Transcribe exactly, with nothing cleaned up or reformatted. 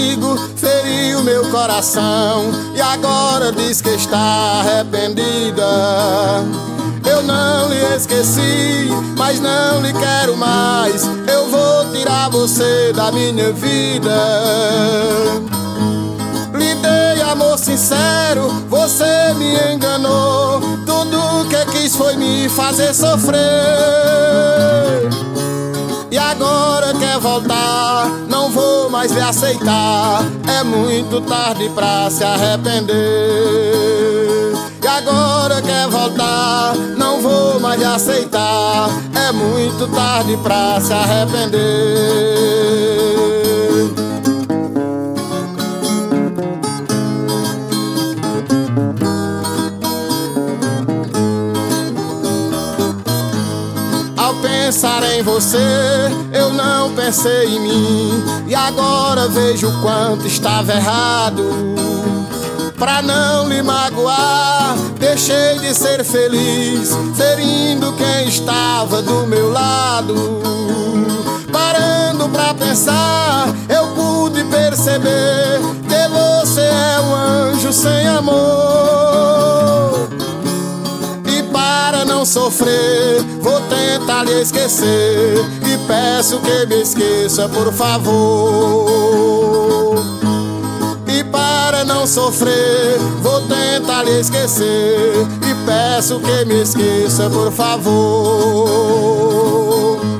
comigo, feriu meu coração e agora diz que está arrependida. Eu não lhe esqueci, mas não lhe quero mais. Eu vou tirar você da minha vida. Lhe dei amor sincero, você me enganou. Tudo que quis foi me fazer sofrer. E agora quer voltar, não vou mais lhe aceitar. É muito tarde pra se arrepender. E agora quer voltar, não vou mais lhe aceitar. É muito tarde pra se arrepender. Ao pensar em você, eu não pensei em mim. E agora vejo o quanto estava errado. Pra não lhe magoar, deixei de ser feliz, ferindo quem estava do meu lado. Parando pra pensar, eu pude perceber que você é um anjo sem amor. E para não sofrer, vou tentar lhe esquecer. E peço que me esqueça, por favor. E para não sofrer, vou tentar lhe esquecer. E peço que me esqueça, por favor.